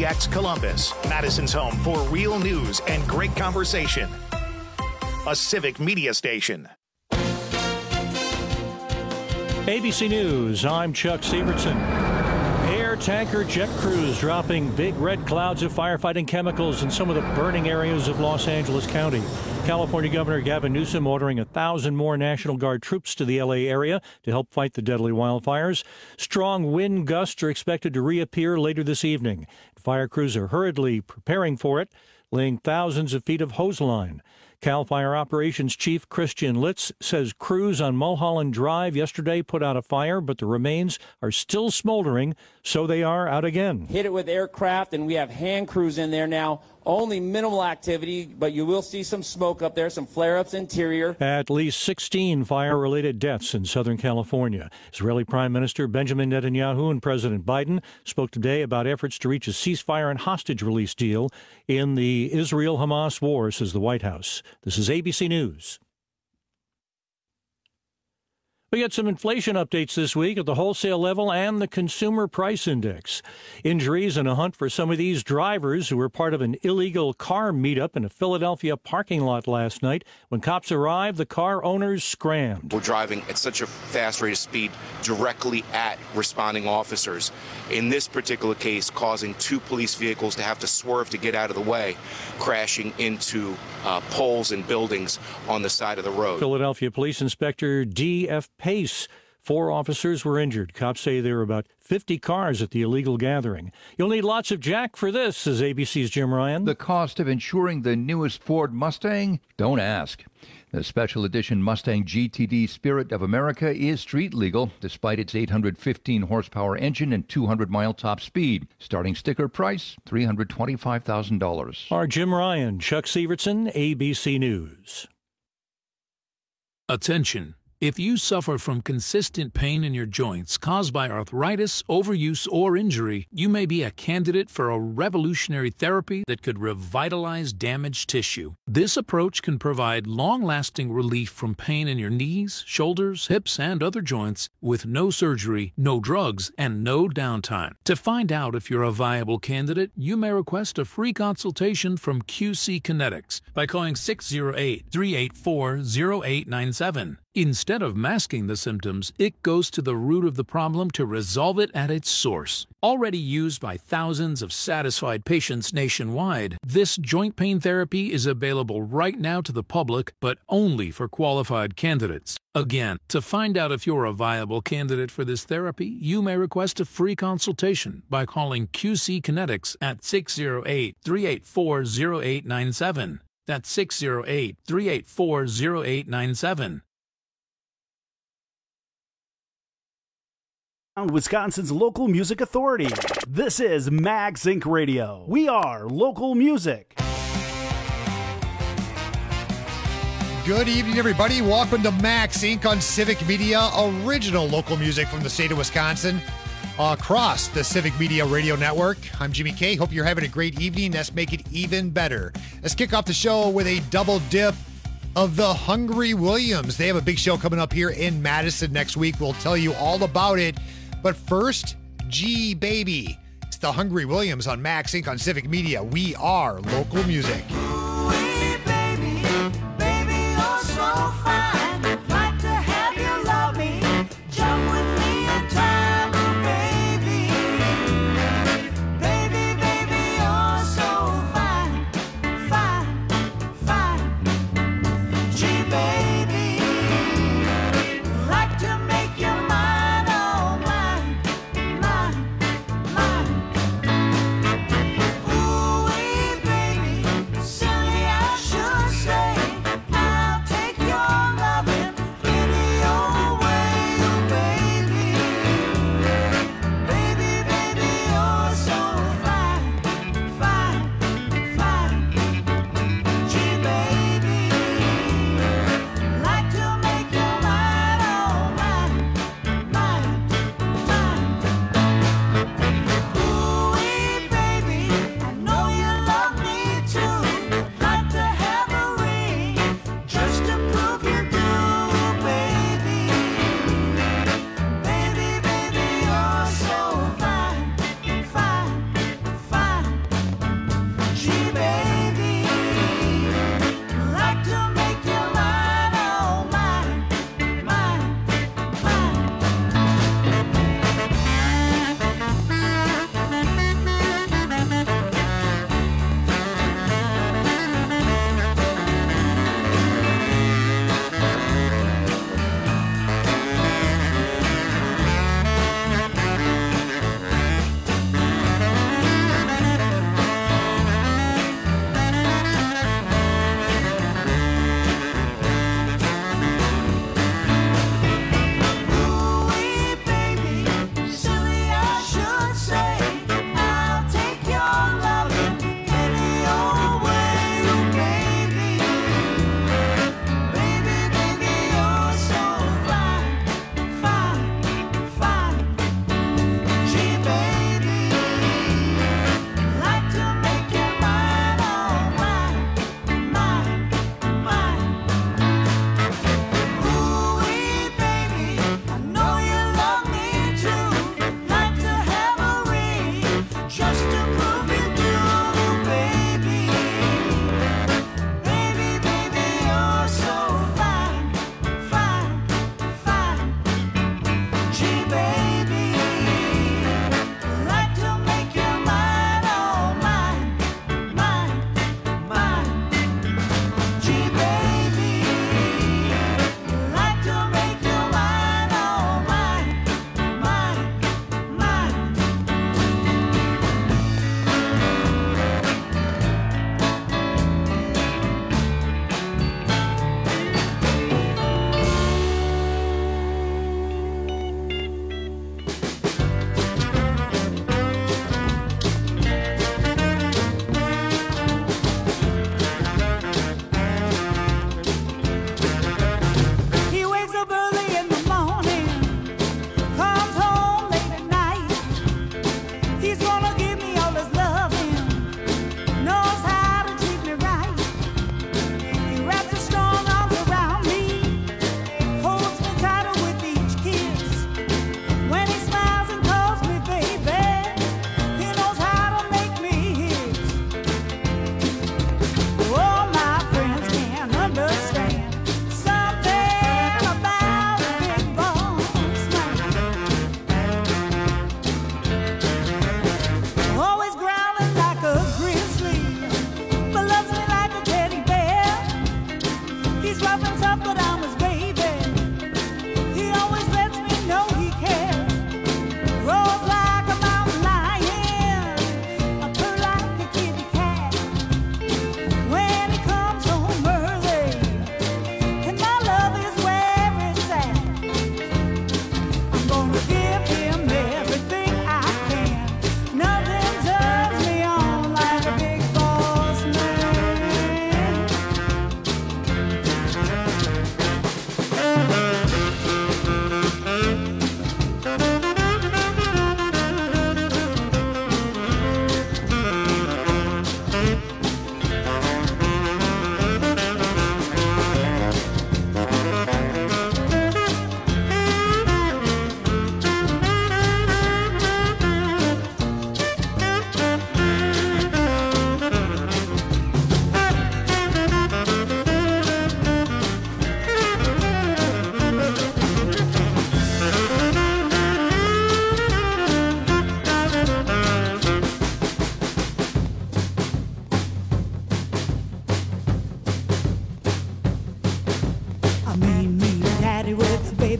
KPTX Columbus, Madison's home for real news and great conversation. A civic media station. ABC News, I'm Chuck Sievertson. Air tanker jet crews dropping big red clouds of firefighting chemicals in some of the burning areas of Los Angeles County. California Governor Gavin Newsom ordering 1,000 more National Guard troops to the L.A. area to help fight the deadly wildfires. Strong wind gusts are expected to reappear later this evening. Fire crews are hurriedly preparing for it, laying thousands of feet of hose line. CAL FIRE Operations Chief Christian Litz says crews on Mulholland Drive yesterday put out a fire, but the remains are still smoldering, so they are out again. Hit it with aircraft, and we have hand crews in there now. Only minimal activity, but you will see some smoke up there, some flare-ups interior. At least 16 fire-related deaths in Southern California. Israeli Prime Minister Benjamin Netanyahu and President Biden spoke today about efforts to reach a ceasefire and hostage release deal in the Israel-Hamas war, says the White House. This is ABC News. We got some inflation updates this week at the wholesale level and the consumer price index. Injuries and a hunt for some of these drivers who were part of an illegal car meetup in a Philadelphia parking lot last night. When cops arrived, the car owners scrammed. We're driving at such a fast rate of speed directly at responding officers. In this particular case, causing 2 police vehicles to have to swerve to get out of the way, crashing into poles and buildings on the side of the road. Philadelphia Police Inspector D.F. Pace. 4 officers were injured. Cops say there were about 50 cars at the illegal gathering. You'll need lots of jack for this, says ABC's Jim Ryan. The cost of insuring the newest Ford Mustang? Don't ask. The special edition Mustang GTD Spirit of America is street legal, despite its 815 horsepower engine and 200-mile top speed. Starting sticker price, $325,000. Our Jim Ryan, Chuck Sievertson, ABC News. Attention. If you suffer from consistent pain in your joints caused by arthritis, overuse, or injury, you may be a candidate for a revolutionary therapy that could revitalize damaged tissue. This approach can provide long-lasting relief from pain in your knees, shoulders, hips, and other joints with no surgery, no drugs, and no downtime. To find out if you're a viable candidate, you may request a free consultation from QC Kinetics by calling 608-384-0897. Instead of masking the symptoms, it goes to the root of the problem to resolve it at its source. Already used by thousands of satisfied patients nationwide, this joint pain therapy is available right now to the public, but only for qualified candidates. Again, to find out if you're a viable candidate for this therapy, you may request a free consultation by calling QC Kinetics at 608-384-0897. That's 608-384-0897. Wisconsin's local music authority. This is Max Inc. Radio. We are local music. Good evening, everybody. Welcome to Max Inc. on Civic Media, original local music from the state of Wisconsin across the Civic Media Radio Network. I'm Jimmy K. Hope you're having a great evening. Let's make it even better. Let's kick off the show with a double dip of the Hungry Williams. They have a big show coming up here in Madison next week. We'll tell you all about it. But first, G Baby. It's the Hungry Williams on Max Inc. on Civic Media. We are local music. Son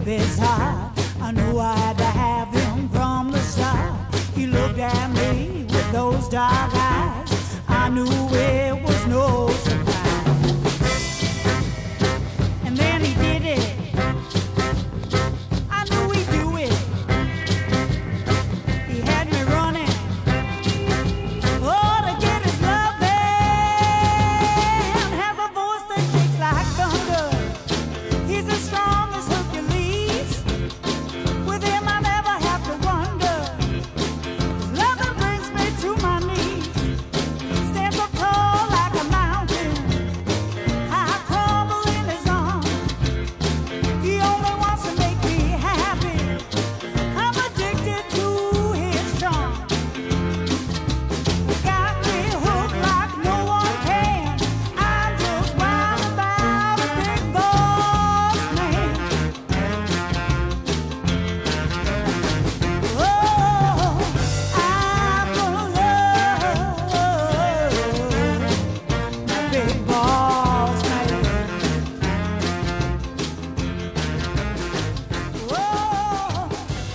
baby's heart. I knew I had to have him from the start. He looked at me with those dark eyes. I knew it was no surprise. And then he did it. I knew he'd do it. He had me running. Oh, to get his loving. Have a voice that shakes like thunder. He's as strong as Hercules. With him I never have to wonder. His loving brings me to my knees. Stands up tall like a mountain. I crumble in his arms. He only wants to make me happy. I'm addicted to his charm. He's got me hooked like no one can. I'm just wild about a big boss man. Oh, I'm gonna love my big boss man. Oh,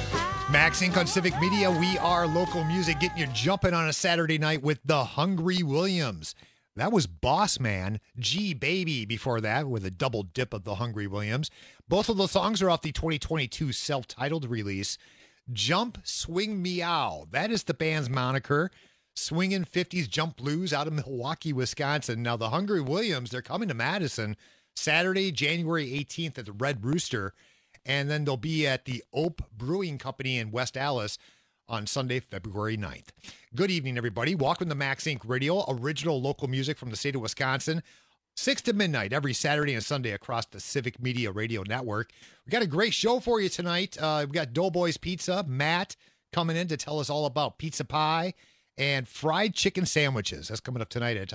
Max Inc. on Civic Media. We are local music, getting you jumping on a Saturday night with the Hungry Williams. That was Boss Man, G Baby before that, with a double dip of the Hungry Williams. Both of the songs are off the 2022 self-titled release, Jump, Swing, Meow. That is the band's moniker. Swinging 50s jump blues out of Milwaukee, Wisconsin. Now, the Hungry Williams, they're coming to Madison Saturday, January 18th at the Red Rooster. And then they'll be at the Ope Brewing Company in West Allis on Sunday, February 9th. Good evening, everybody. Welcome to Max Inc. Radio, original local music from the state of Wisconsin. 6 to midnight every Saturday and Sunday across the Civic Media Radio Network. We got a great show for you tonight. We got Doughboys Pizza, Matt coming in to tell us all about pizza pie and fried chicken sandwiches. That's coming up tonight at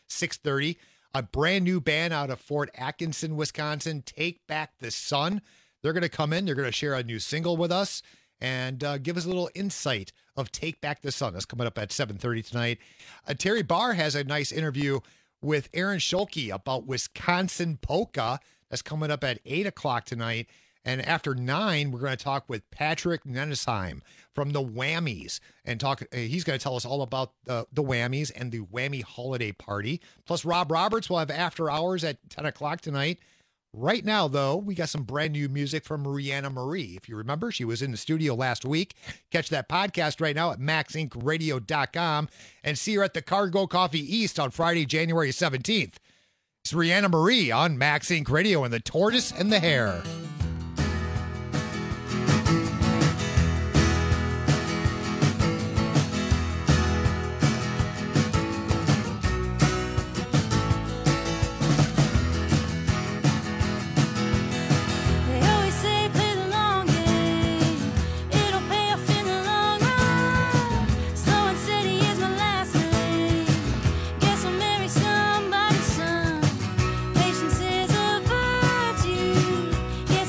6:30. A brand new band out of Fort Atkinson, Wisconsin, Take Back the Sun. They're going to come in. They're going to share a new single with us and give us a little insight of Take Back the Sun. That's coming up at 7:30 tonight. Terry Barr has a nice interview with Aaron Schulke about Wisconsin polka. That's coming up at 8 o'clock tonight. And after 9, we're going to talk with Patrick Nenesheim from the Whammies and talk. He's going to tell us all about the Whammies and the Whammy Holiday Party. Plus, Rob Roberts will have after hours at 10 o'clock tonight. Right now, though, we got some brand new music from Rihanna Marie. If you remember, she was in the studio last week. Catch that podcast right now at maxincradio.com and see her at the Cargo Coffee East on Friday, January 17th. It's Rihanna Marie on Max Inc. Radio and the Tortoise and the Hare. Somebody's son. Patience is a virtue.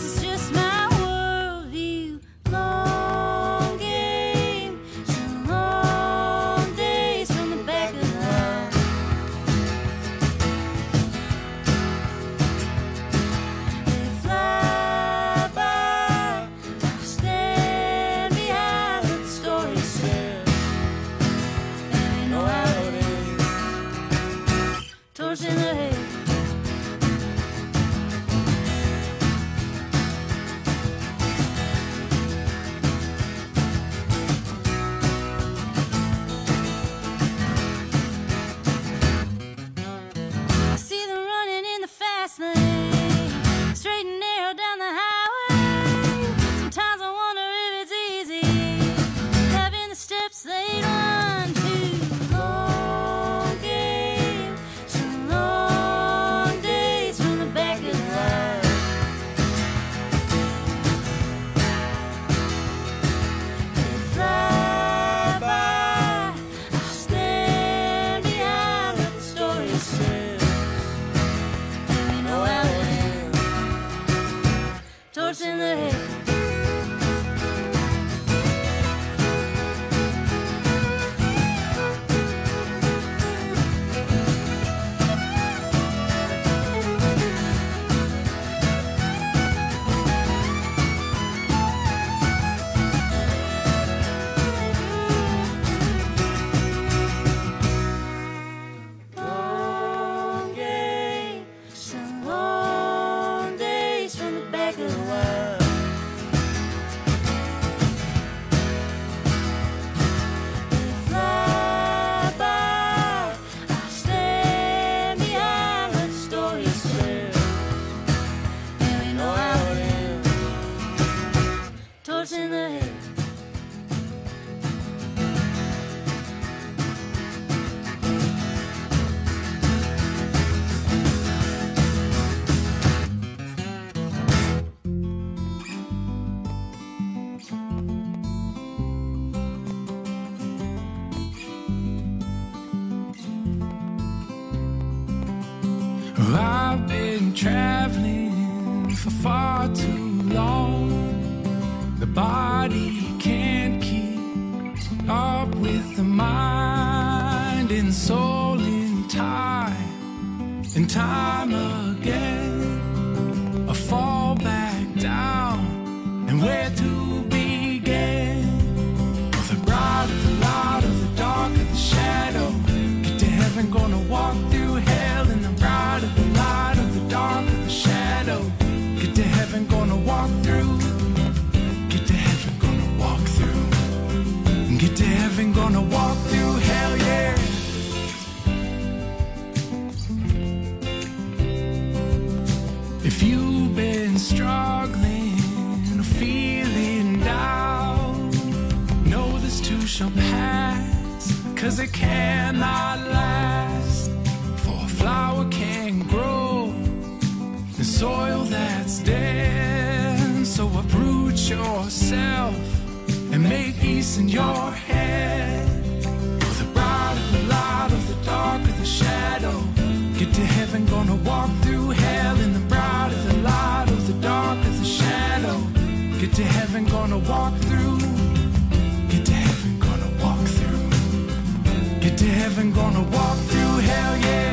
I've been traveling for far too long. The body can't keep up with the mind and soul in time and time again. I fall back down, and where to begin? Oh, the bright of the light of the dark of the shadow. Get to heaven, gonna walk through hell in the bright of the light of the dark of the shadow. Get to heaven, gonna walk through. Get to heaven, gonna walk through. Get to heaven, gonna walk through hell, yeah. If you've been struggling or feeling down, know this too shall pass, 'cause it cannot last. For a flower can grow in soil that's dead. So uproot yourself and make peace in your head. For the bright of the light of the dark of the shadow. Get to heaven, gonna walk through hell in the bright of the light of the dark of the shadow. Get to heaven, gonna walk through. Get to heaven, gonna walk through. Get to heaven, gonna walk through hell, yeah.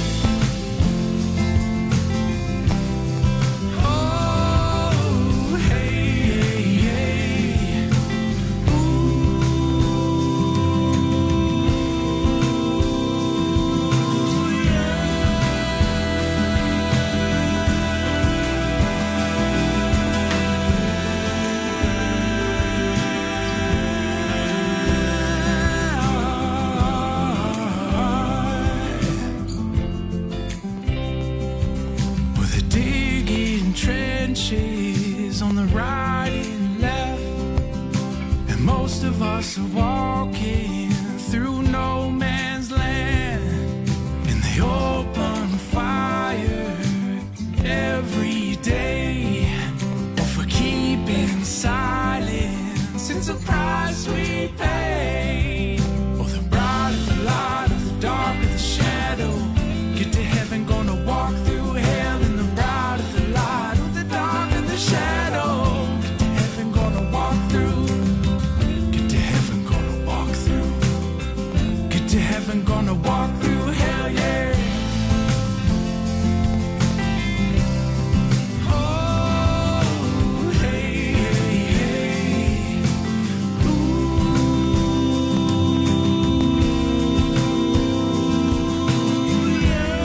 On the right and left, and most of us are walking through no man's land, and they open fire every day, or for keeping silence, it's a price we pay. Oh, the bright of the light of the dark of the shadow. Get to heaven, gonna walk through hell in the bright of the light of the dark of the shadow. Get to heaven, gonna walk through. Get to heaven, gonna walk through. Get to heaven, gonna walk through hell, yeah. Oh, hey, hey, hey. Ooh, yeah.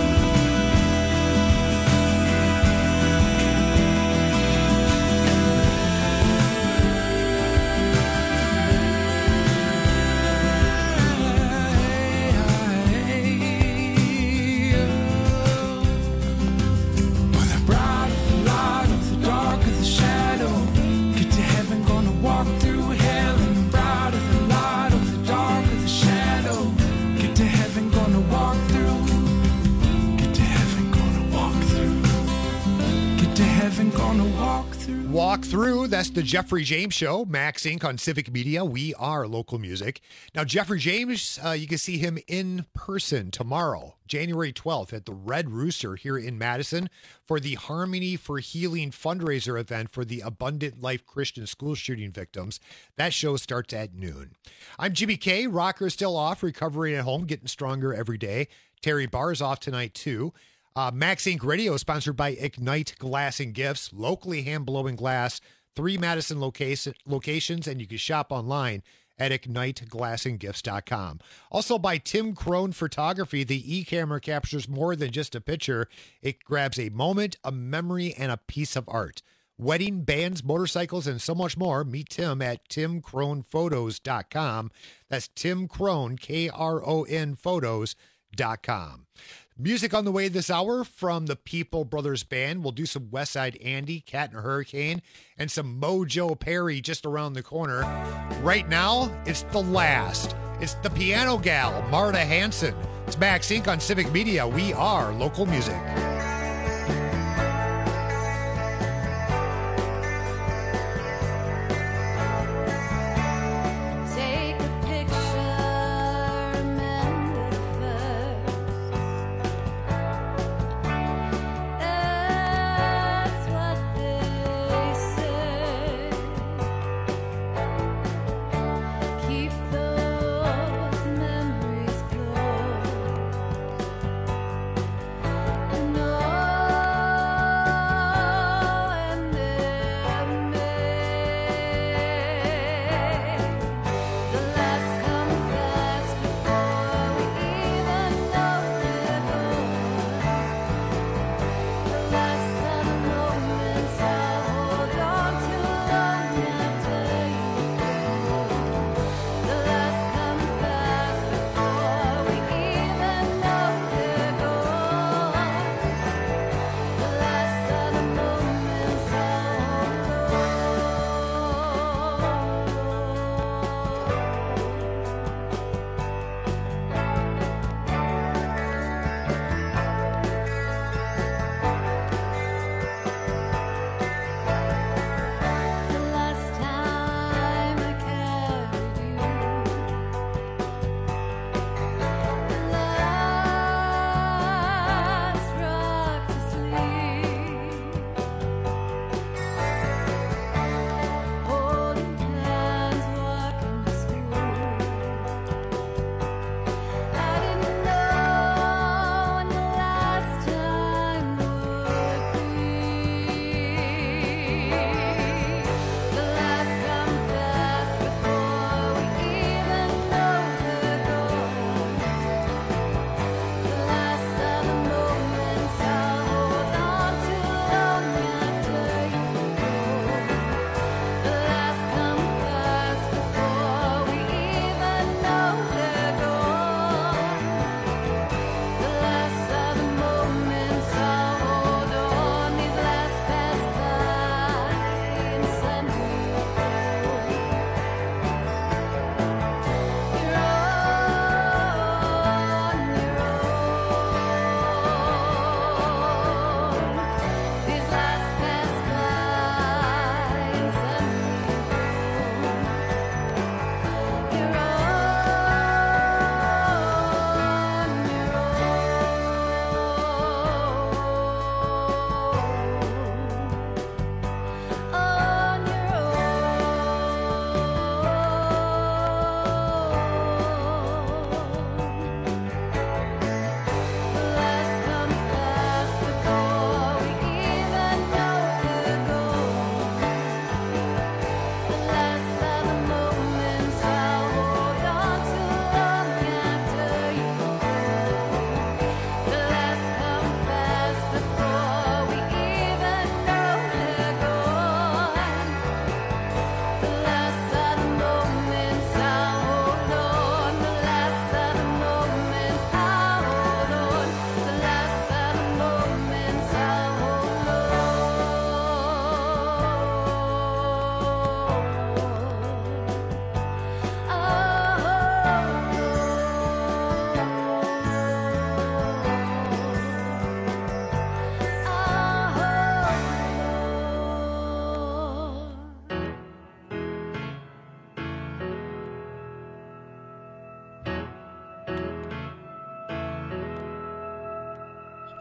Walk Through. That's the Jeffrey James Show. Max Inc. on Civic Media. We are local music. Now, Jeffrey James, you can see him in person tomorrow, January 12th, at the Red Rooster here in Madison for the Harmony for Healing fundraiser event for the Abundant Life Christian school shooting victims. That show starts at noon. I'm Jimmy K. Rocker is still off, recovering at home, getting stronger every day. Terry Barr is off tonight, too. Max Inc. Radio is sponsored by Ignite Glass and Gifts, locally hand-blowing glass, 3 Madison locations, and you can shop online at IgniteGlassandGifts.com. Also by Tim Crone Photography, the e-camera captures more than just a picture. It grabs a moment, a memory, and a piece of art. Wedding, bands, motorcycles, and so much more. Meet Tim at TimCronePhotos.com. That's Tim Crone, K-R-O-N Photos.com. Music on the way this hour from the People Brothers Band. We'll do some Westside Andy, Cat and Hurricane, and some Mojo Perry just around the corner. Right now, it's The Last. It's the piano gal, Marta Hanson. It's Max Inc. on Civic Media. We are local music.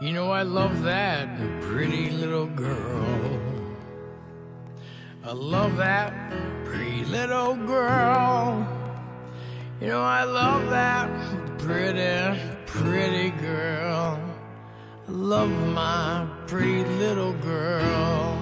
You know I love that pretty little girl. I love that pretty little girl. You know I love that pretty, pretty girl. I love my pretty little girl.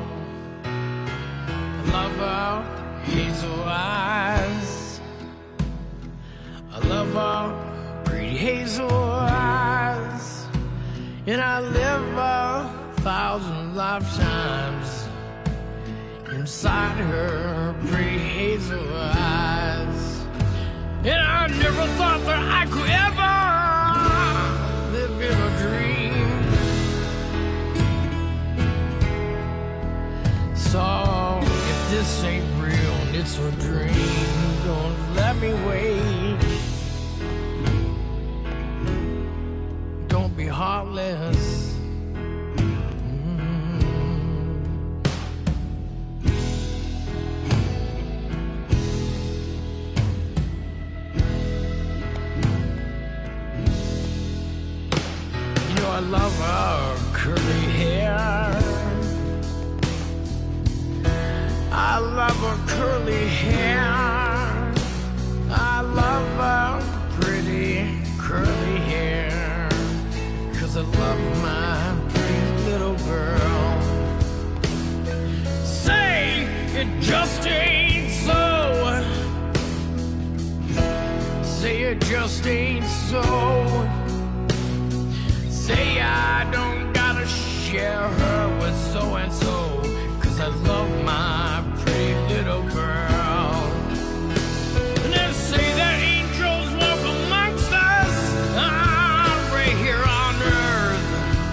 I love her hazel eyes. I love her pretty hazel eyes. And I live 1,000 lifetimes inside her pretty hazel eyes. And I never thought that I could ever live in a dream. So if this ain't real and it's a dream, don't let me wait. Don't be heartless. I love her curly hair. I love her curly hair. I love her pretty curly hair. 'Cause I love my pretty little girl. Say it just ain't so. Say it just ain't so. Say I don't gotta share her with so-and-so, 'cause I love my pretty little girl. And then say that angels walk amongst us, right here on earth.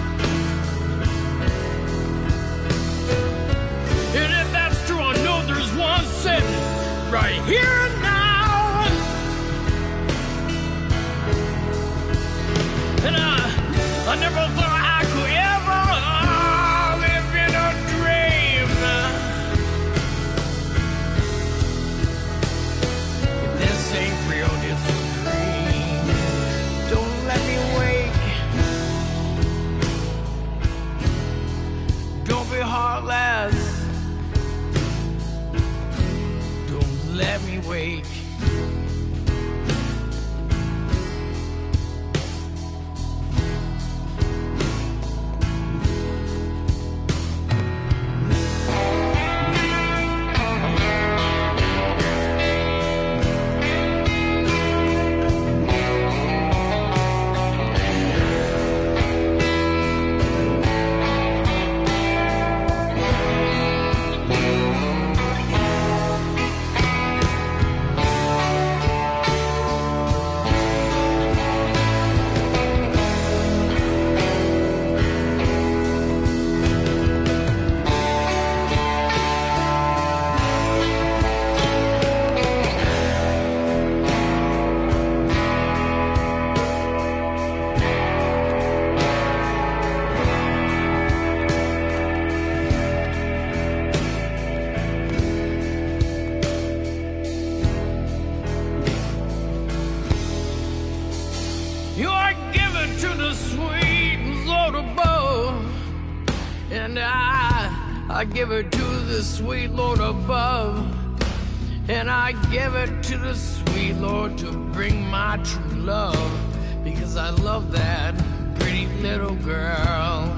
And if that's true, I know there's one sitting right here now. And I never thought I could ever live in a dream. If this ain't real, it's a dream. Don't let me wake. Don't be heartless. Don't let me wake. I give it to the sweet Lord above, and I give it to the sweet Lord to bring my true love, because I love that pretty little girl.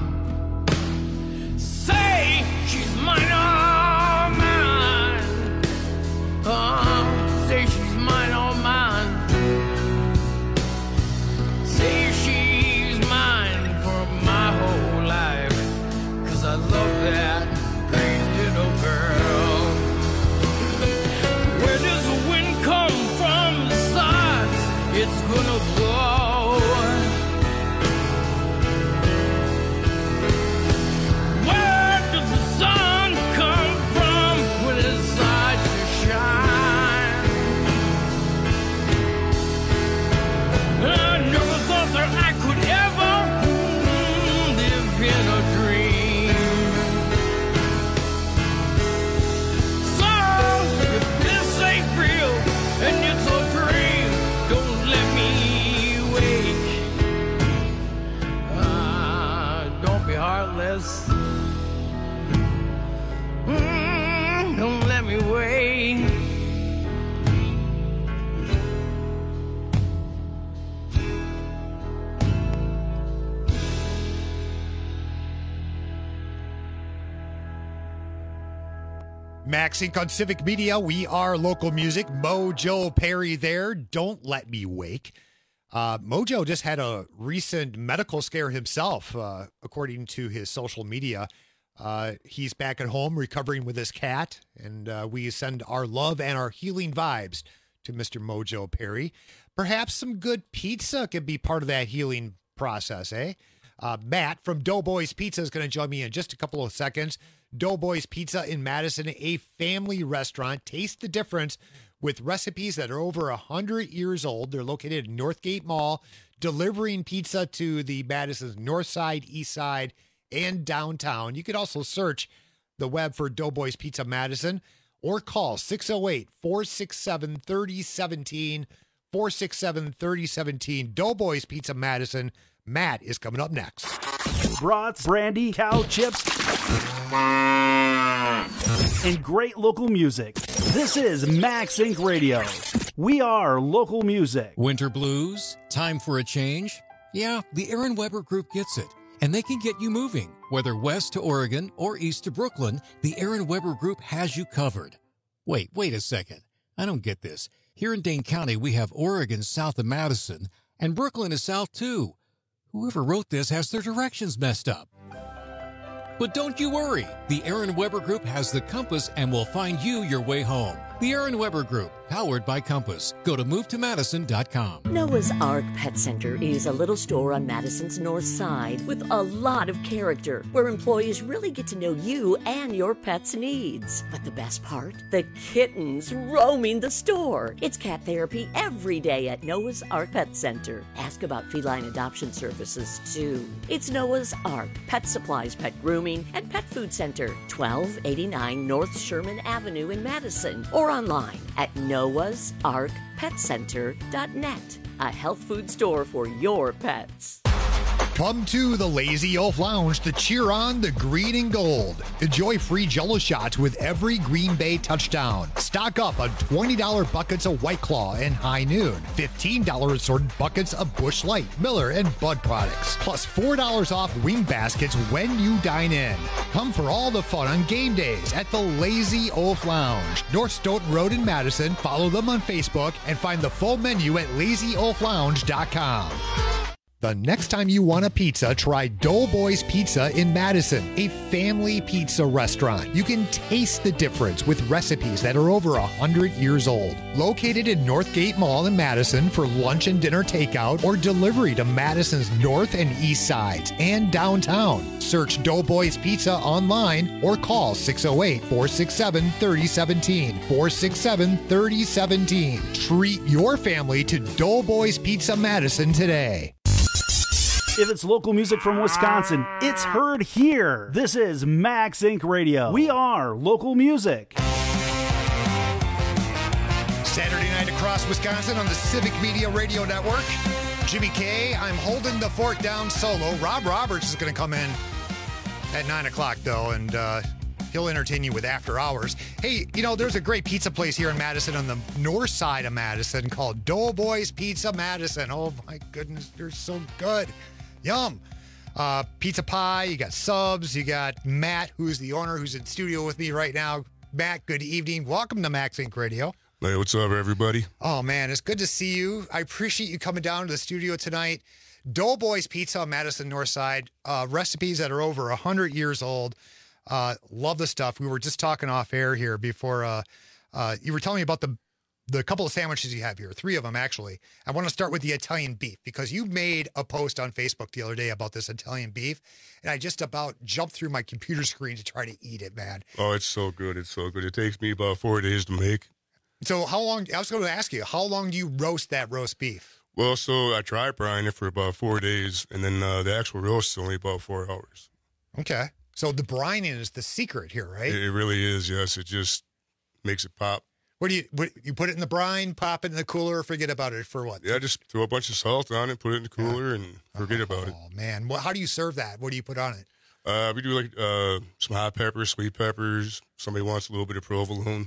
Say she's mine, all mine. Say she's mine, all mine. Say she's mine for my whole life, 'cause I love that pretty little girl. Where does the wind come from? The sides it's gonna blow. us. Don't let me wait. Max Inc. on Civic Media. We are local music. Mojo Perry there. Don't let me wake. Mojo just had a recent medical scare himself, according to his social media. He's back at home recovering with his cat, and we send our love and our healing vibes to Mr. Mojo Perry. Perhaps some good pizza could be part of that healing process, eh? Matt from Doughboys Pizza is going to join me in just a couple of seconds. Doughboys Pizza in Madison, a family restaurant. Taste the difference with recipes that are over 100 years old. They're located in Northgate Mall, delivering pizza to the Madison's north side, east side, and downtown. You could also search the web for Doughboys Pizza Madison or call 608-467-3017, 467-3017. Doughboys Pizza Madison. Matt is coming up next. Brats, brandy, cow chips, and great local music. This is Max Inc. Radio. We are local music. Winter blues? Time for a change? Yeah, the Aaron Weber Group gets it. And they can get you moving. Whether west to Oregon or east to Brooklyn, the Aaron Weber Group has you covered. Wait a second. I don't get this. Here in Dane County, we have Oregon south of Madison, and Brooklyn is south too. Whoever wrote this has their directions messed up. But don't you worry. The Aaron Weber Group has the compass and will find you your way home. The Aaron Weber Group, powered by Compass. Go to movetomadison.com. Noah's Ark Pet Center is a little store on Madison's north side with a lot of character, where employees really get to know you and your pet's needs. But the best part? The kittens roaming the store. It's cat therapy every day at Noah's Ark Pet Center. Ask about feline adoption services, too. It's Noah's Ark, pet supplies, pet grooming, and pet food center, 1289 North Sherman Avenue in Madison, or online at noahsarkpetcenter.net, a health food store for your pets. Come to the Lazy Oaf Lounge to cheer on the green and gold. Enjoy free Jell-O shots with every Green Bay touchdown. Stock up on $20 buckets of White Claw and High Noon. $15 assorted buckets of Busch Light, Miller, and Bud products. Plus $4 off wing baskets when you dine in. Come for all the fun on game days at the Lazy Oaf Lounge. North Stoughton Road in Madison. Follow them on Facebook and find the full menu at lazyoaflounge.com. The next time you want a pizza, try Doughboys Pizza in Madison, a family pizza restaurant. You can taste the difference with recipes that are over 100 years old. Located in Northgate Mall in Madison for lunch and dinner takeout or delivery to Madison's north and east sides and downtown. Search Doughboys Pizza online or call 608-467-3017, 467-3017. Treat your family to Doughboys Pizza Madison today. If it's local music from Wisconsin, it's heard here. This is Max Inc. Radio. We are local music. Saturday night across Wisconsin on the Civic Media Radio Network. Jimmy K, I'm holding the fort down solo. Rob Roberts is going to come in at 9 o'clock, though, and he'll entertain you with After Hours. Hey, you know, there's a great pizza place here in Madison on the north side of Madison called Doughboys Pizza Madison. Oh, my goodness, they're so good. Yum. Pizza pie, you got subs, you got Matt, who's the owner, who's in studio with me right now. Matt, good evening. Welcome to Max Inc. Radio. Hey, what's up, everybody? Oh, man, it's good to see you. I appreciate you coming down to the studio tonight. Doughboys Pizza on Madison North Side. Recipes that are over 100 years old. Love the stuff. We were just talking off air here before you were telling me about the couple of sandwiches you have here, 3 of them, actually. I want to start with the Italian beef because you made a post on Facebook the other day about this Italian beef, and I just about jumped through my computer screen to try to eat it, man. Oh, it's so good. It's so good. It takes me about 4 days to make. So how long, I was going to ask you, how long do you roast that roast beef? Well, so I dry brine it for about 4 days, and then the actual roast is only about 4 hours. Okay. So the brining is the secret here, right? It really is, yes. It just makes it pop. What you put it in the brine, pop it in the cooler, forget about it for what? Yeah, just throw a bunch of salt on it, put it in the cooler, and forget about it. Oh, man. How do you serve that? What do you put on it? We do like some hot peppers, sweet peppers. Somebody wants a little bit of provolone.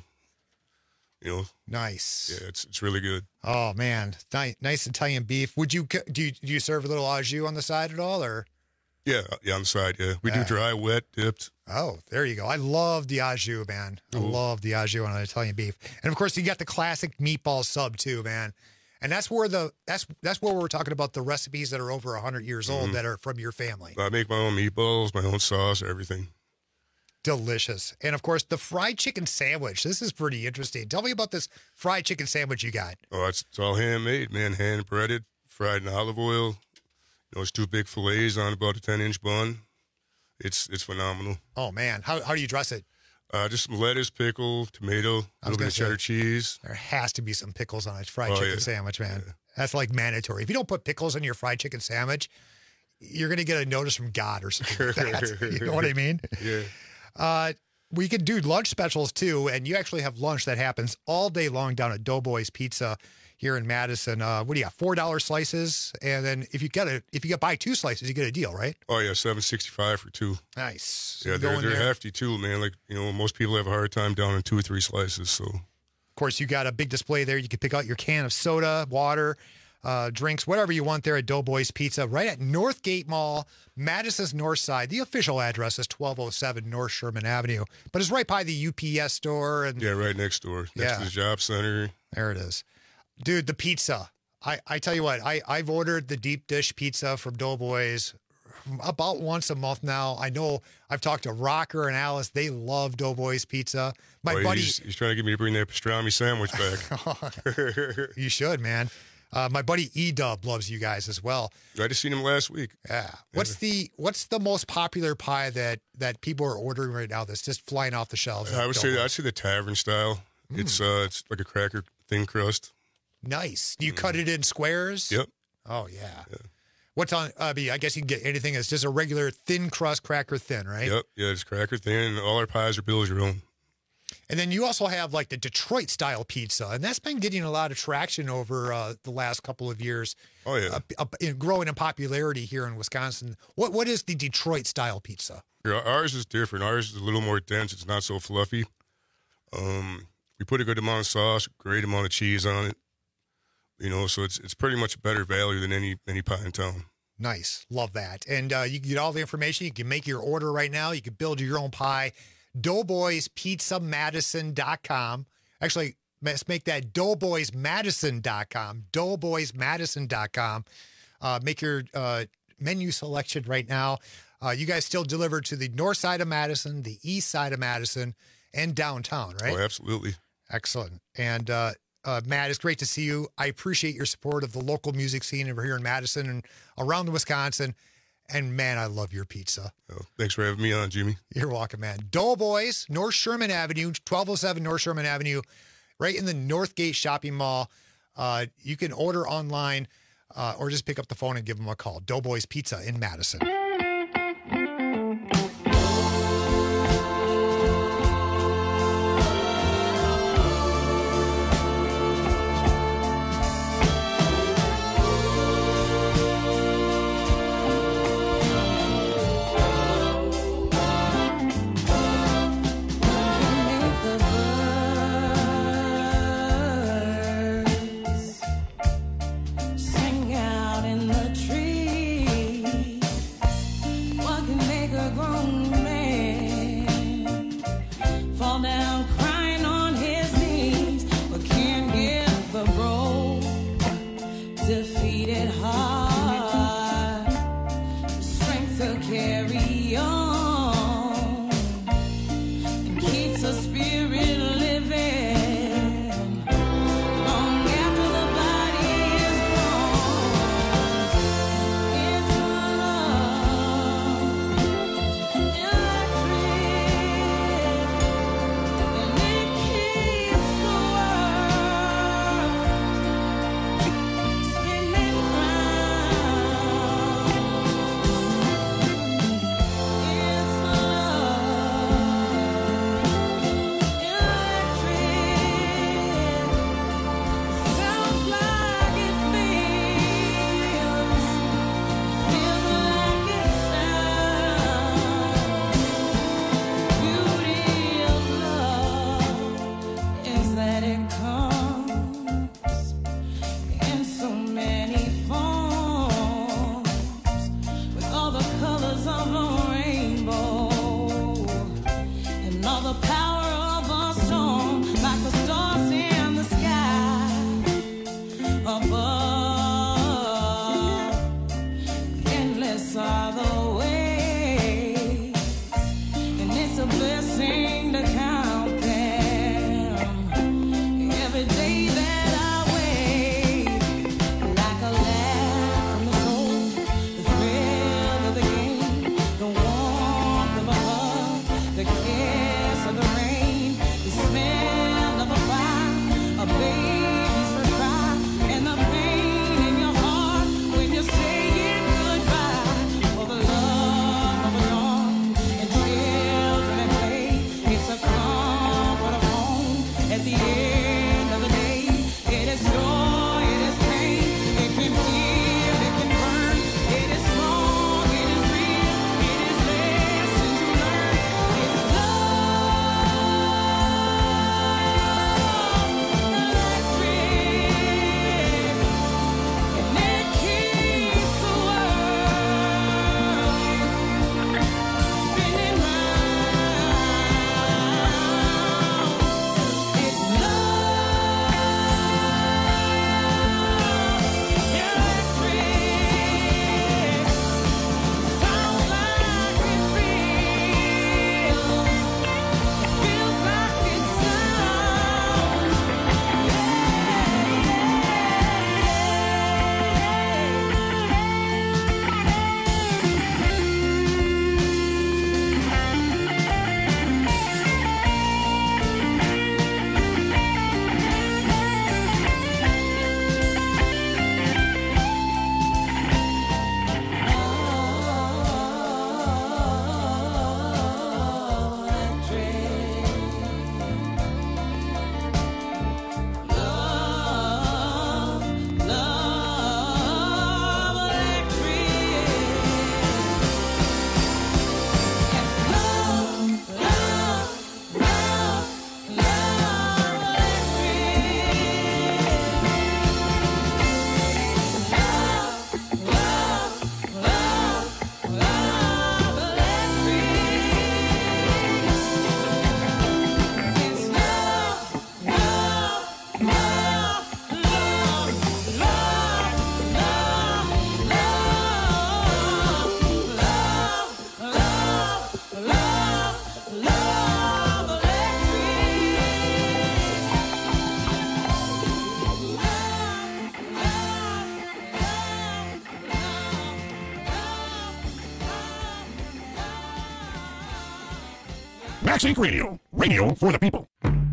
You know, nice. Yeah, it's really good. Oh man, nice Italian beef. Would you do you serve a little au jus on the side at all, or? Yeah, on the side. Yeah, we do dry, wet, dipped. Oh, there you go. I love the au jus, man. I love the au jus on an Italian beef, and of course you got the classic meatball sub too, man. And that's where that's where we're talking about the recipes that are over 100 years old that are from your family. I make my own meatballs, my own sauce, everything. Delicious. And of course, the fried chicken sandwich. This is pretty interesting. Tell me about this fried chicken sandwich you got. Oh, it's all handmade, man. Hand breaded, fried in olive oil. You know, it's 2 big fillets on about a 10-inch bun. It's phenomenal. Oh man, how do you dress it? Just some lettuce, pickle, tomato, a little bit of cheddar cheese. There has to be some pickles on a fried chicken sandwich, man. Yeah. That's like mandatory. If you don't put pickles on your fried chicken sandwich, you're going to get a notice from God or something like that. You know what I mean? Yeah. We could do lunch specials too, and you actually have lunch that happens all day long down at Doughboys Pizza here in Madison. What do you got? $4 slices, and then if you buy 2 slices, you get a deal, right? Oh yeah, $7.65 for 2. Nice. Yeah, they're hefty too, man. Like, you know, most people have a hard time down in 2 or 3 slices. So, of course, you got a big display there. You can pick out your can of soda, water, drinks, whatever you want there at Doughboys Pizza, right at Northgate Mall, Madison's North Side. The official address is 1207 North Sherman Avenue, but it's right by the UPS store. And right next door, next to the job center. There it is. Dude, the pizza. I tell you what, I've ordered the deep dish pizza from Doughboys about once a month now. I know I've talked to Rocker and Alice. They love Doughboys Pizza. My buddy... He's trying to get me to bring that pastrami sandwich back. You should, man. My buddy E-Dub loves you guys as well. I just seen him last week. Yeah. What's the most popular pie that people are ordering right now that's just flying off the shelves? I'd say the tavern style. It's like a cracker thin crust. Nice. Do you cut it in squares? Yep. Oh yeah. What's on? I guess you can get anything. It's just a regular thin crust cracker thin, right? Yep. Yeah, it's cracker thin. All our pies are build your own. And then you also have like the Detroit style pizza, and that's been getting a lot of traction over the last couple of years. Oh yeah, growing in popularity here in Wisconsin. What is the Detroit style pizza? Yeah, ours is different. Ours is a little more dense. It's not so fluffy. We put a good amount of sauce, great amount of cheese on it. You know, so it's pretty much a better value than any pie in town. Nice, love that. And you can get all the information. You can make your order right now. You can build your own pie. Doughboyspizzamadison.com. Actually, let's make that doughboysmadison.com. Doughboysmadison.com. Make your menu selection right now. You guys still deliver to the north side of Madison, the east side of Madison, and downtown, right? Oh, absolutely. Excellent. And Matt, it's great to see you. I appreciate your support of the local music scene over here in Madison and around Wisconsin. And, man, I love your pizza. Oh, thanks for having me on, Jimmy. You're welcome, man. Doughboys, North Sherman Avenue, 1207 North Sherman Avenue, right in the Northgate Shopping Mall. You can order online or just pick up the phone and give them a call. Doughboys Pizza in Madison. the power of a song, like the stars in the sky above. Endless are the ways, and it's a blessing to count them. Every day that I wait, like a laugh from the soul, the thrill of the game, the warmth of a hug, the kiss of the rain, the smell of a fire, a baby's first cry, and the pain in your heart when you're saying goodbye. For the love of a dawn and children at play, it's a comfort of home at the end of the day. It is joy, it is pain, it can feel, it can burn, it is long, it is real, it is lessons to learn. It's electric, and it keeps the world spinning round. It's electric, sounds like it feels like it sounds. Max Inc. Radio. Radio for the people.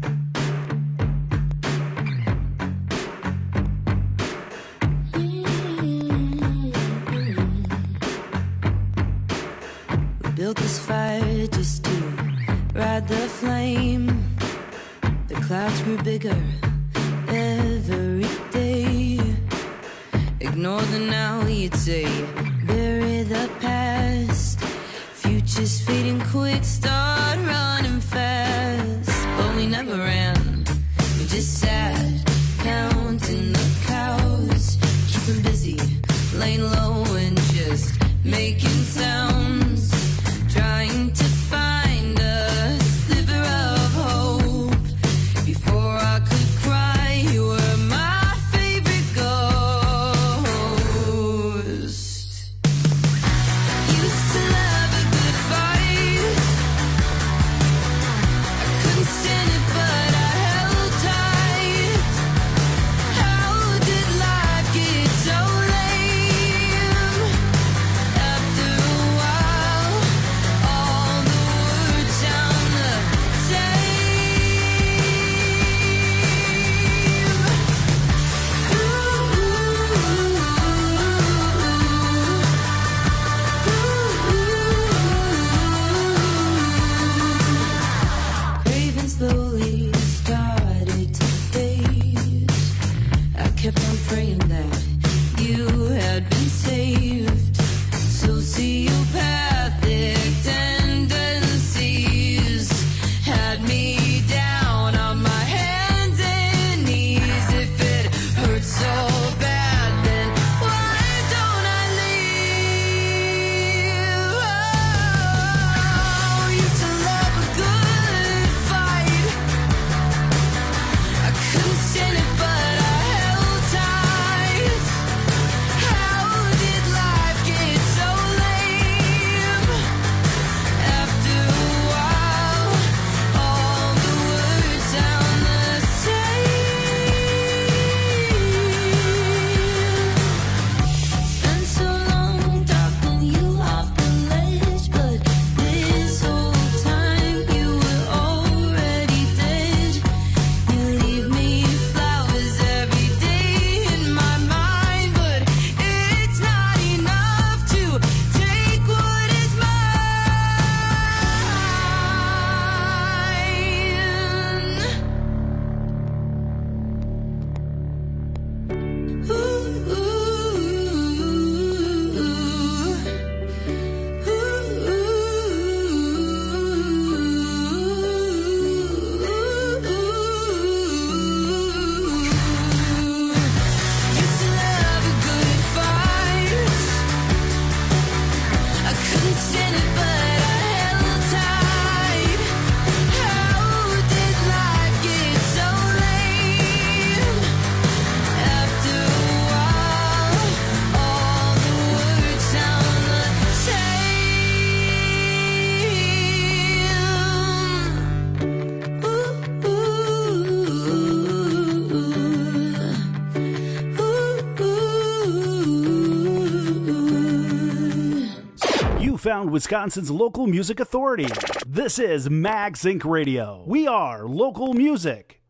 We built this fire just to ride the flame. The clouds grew bigger every day. Ignore the now, you'd say. Bury the past. Future's fading quick, start running fast. But we never ran, we just sat, counting the cows, keeping busy, laying low and just making sounds, trying to find a sliver of hope. Before I could cry, you were my favorite ghost. Used to love a good fight. I couldn't stand it, but I held tight. How did life get so lame? Found Wisconsin's local music authority. This is Max Inc. Radio. We are local music.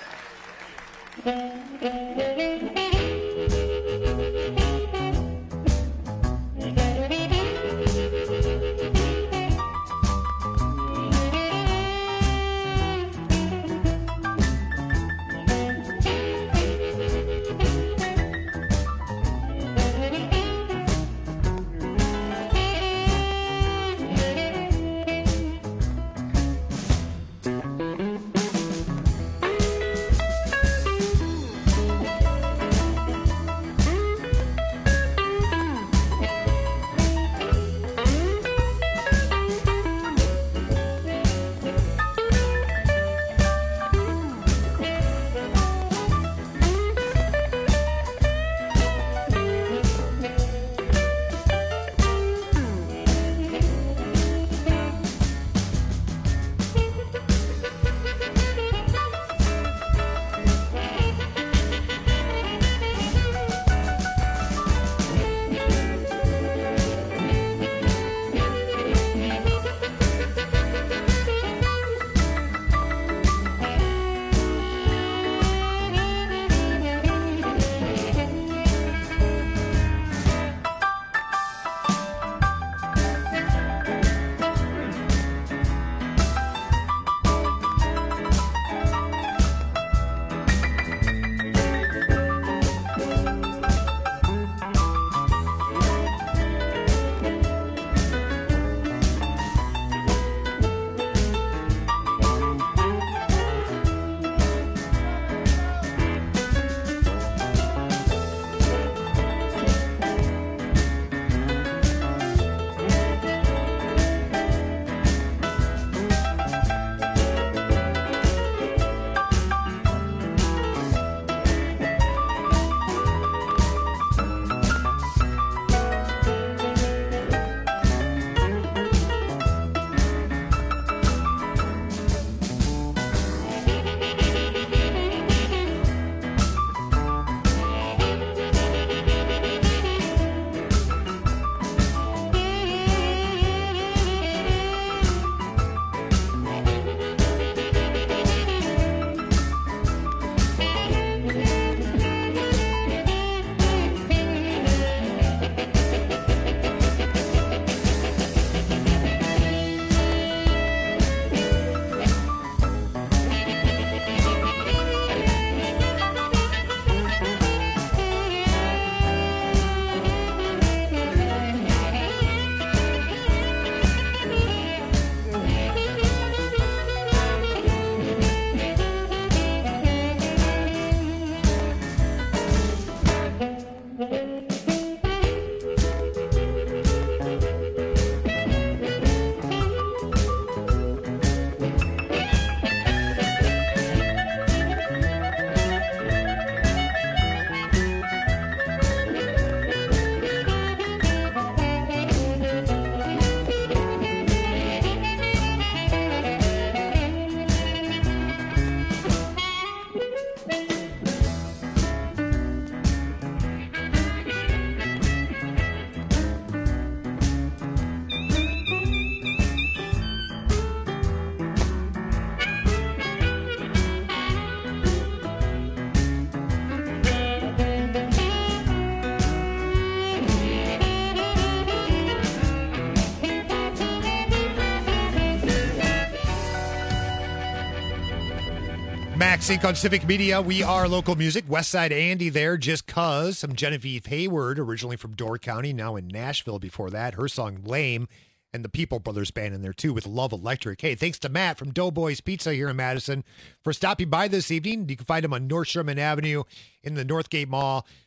Max Inc. on Civic Media. We are local music. Westside Andy there, Just Cuz. Some Genevieve Hayward, originally from Door County, now in Nashville before that. Her song Lame. And the People Brothers Band in there, too, with Love Electric. Hey, thanks to Matt from Doughboys Pizza here in Madison for stopping by this evening. You can find him on North Sherman Avenue in the Northgate Mall.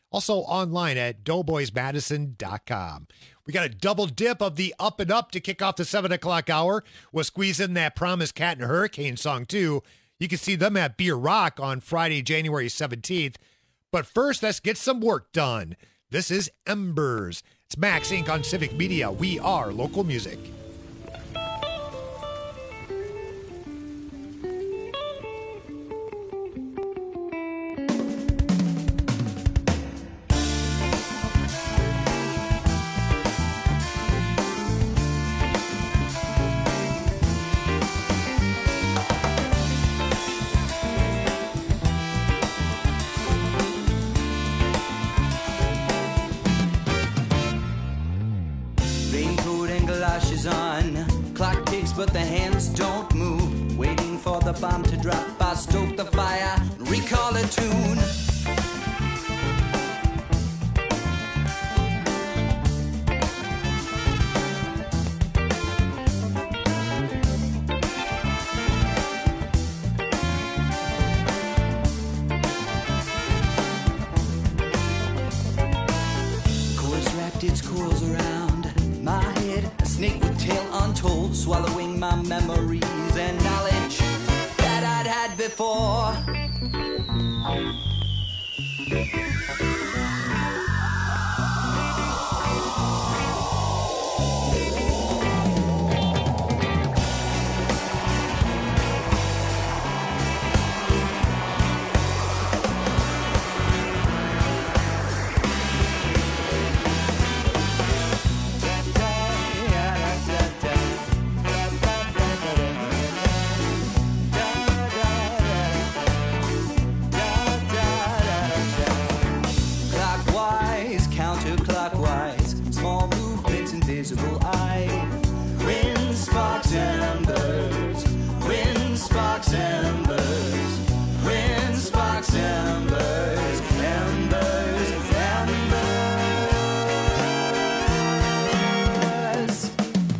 Also online at doughboysmadison.com. We got a double dip of the Up and Up to kick off the 7 o'clock hour. We'll squeeze in that Promised Cat and Hurricane song, too. You can see them at Beer Rock on Friday, January 17th. But first, let's get some work done. This is Embers. It's Max Inc. on Civic Media. We are local music. On. Clock ticks, but the hands don't move. Waiting for the bomb to drop, I stoke the fire, recall a tune. Coils wrapped its coils around my head. Snake with tail untold, swallowing my memories and knowledge that I'd had before. Invisible eye. Wind sparks embers. Wind sparks embers. Wind sparks embers. Embers. Embers.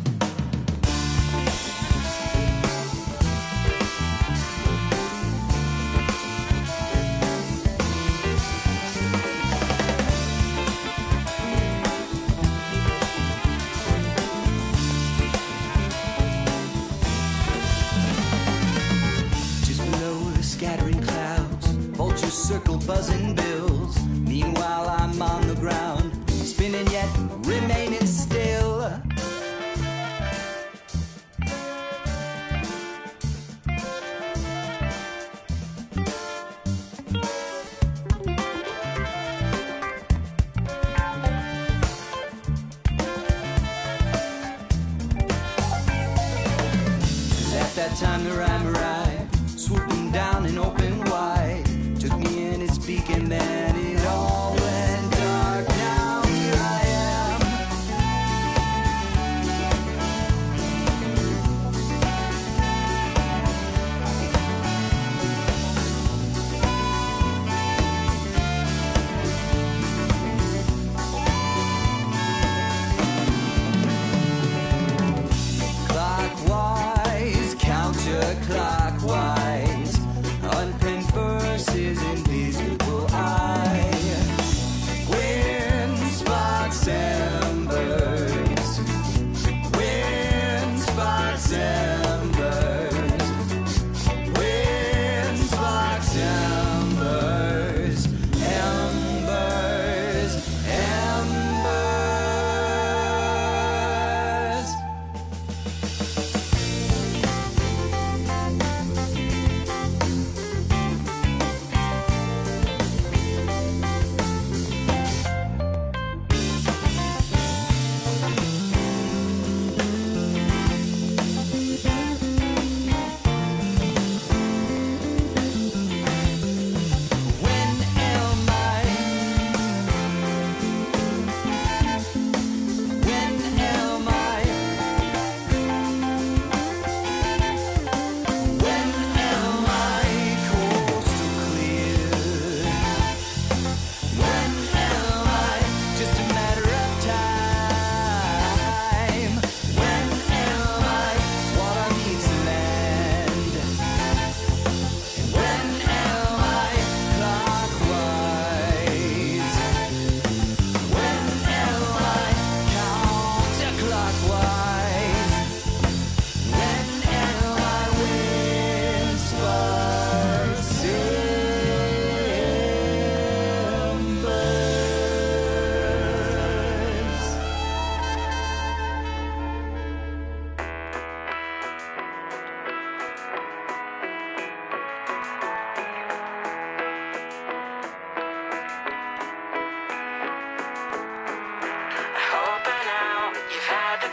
Circle buzzing bills. Meanwhile I'm on the ground, spinning yet remaining still. At that time the rhyme arrived, swooping down and open wide. Took me in its beak and then it all went dark. Now here I am. Clockwise, counterclockwise, unpinned verses, invisible eyes.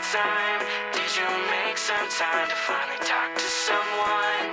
time? Did you make some time to finally talk to someone?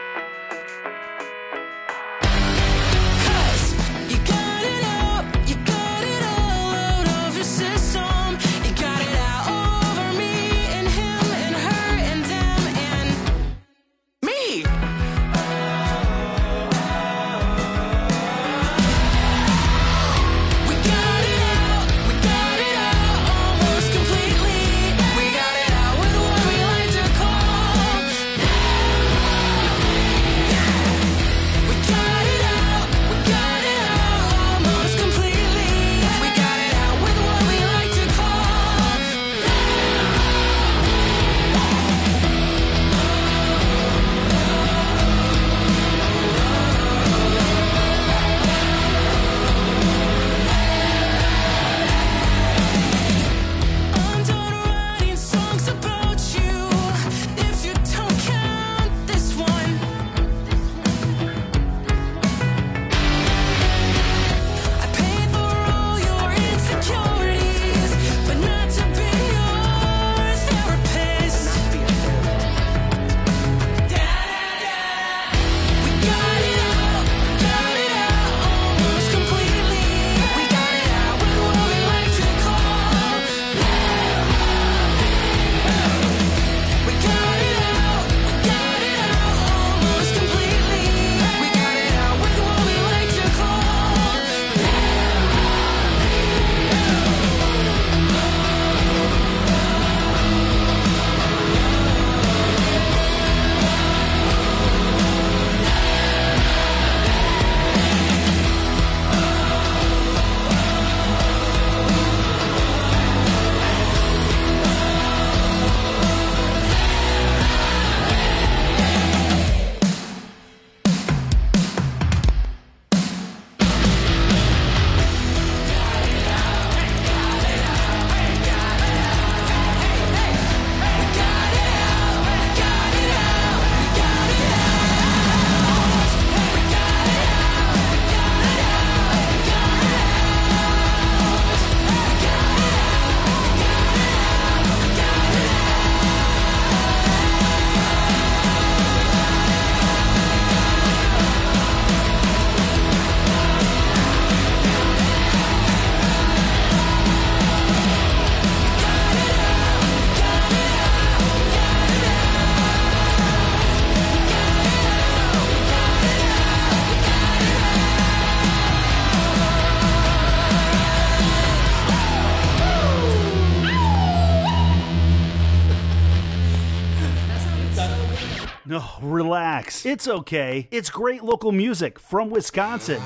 No, relax. It's okay. It's great local music from Wisconsin.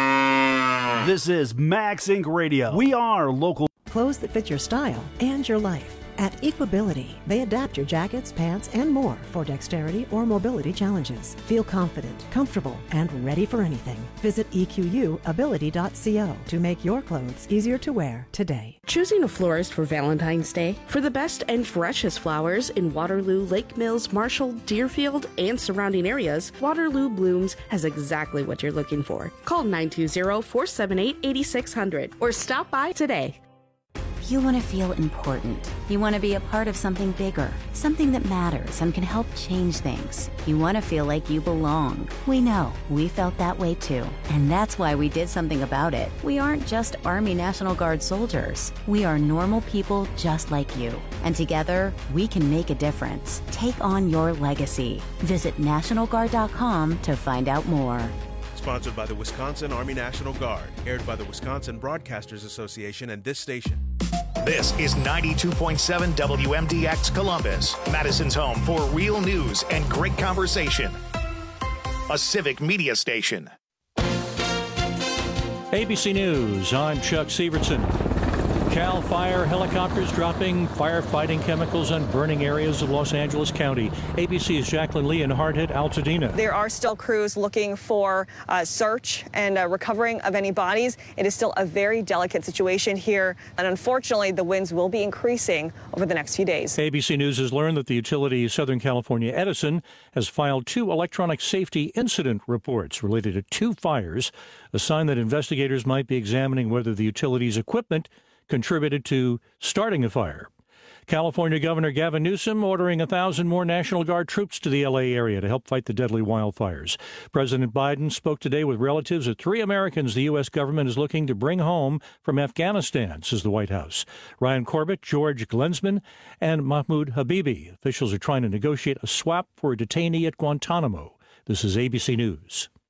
This is Max Inc. Radio. We are local. Clothes that fit your style and your life. At Equability, they adapt your jackets, pants, and more for dexterity or mobility challenges. Feel confident, comfortable, and ready for anything. Visit EQUability.co to make your clothes easier to wear today. Choosing a florist for Valentine's Day? For the best and freshest flowers in Waterloo, Lake Mills, Marshall, Deerfield, and surrounding areas, Waterloo Blooms has exactly what you're looking for. Call 920-478-8600 or stop by today. You want to feel important. You want to be a part of something bigger, something that matters and can help change things. You want to feel like you belong. We know. We felt that way too. And that's why we did something about it. We aren't just Army National Guard soldiers. We are normal people just like you. And together, we can make a difference. Take on your legacy. Visit NationalGuard.com to find out more. Sponsored by the Wisconsin Army National Guard. Aired by the Wisconsin Broadcasters Association and this station. This is 92.7 WMDX Columbus, Madison's home for real news and great conversation. A civic media station. ABC News, I'm Chuck Sievertson. CAL FIRE helicopters dropping firefighting chemicals on burning areas of Los Angeles County. ABC's Jacqueline Lee in hard-hit Altadena. There are still crews looking for search and recovering of any bodies. It is still a very delicate situation here, and unfortunately, the winds will be increasing over the next few days. ABC News has learned that the utility Southern California Edison has filed 2 electronic safety incident reports related to 2 fires, a sign that investigators might be examining whether the utility's equipment contributed to starting a fire. California Governor Gavin Newsom ordering 1,000 more National Guard troops to the L.A. area to help fight the deadly wildfires. President Biden spoke today with relatives of 3 Americans the U.S. government is looking to bring home from Afghanistan, says the White House. Ryan Corbett, George Glensman, and Mahmoud Habibi. Officials are trying to negotiate a swap for a detainee at Guantanamo. This is ABC News.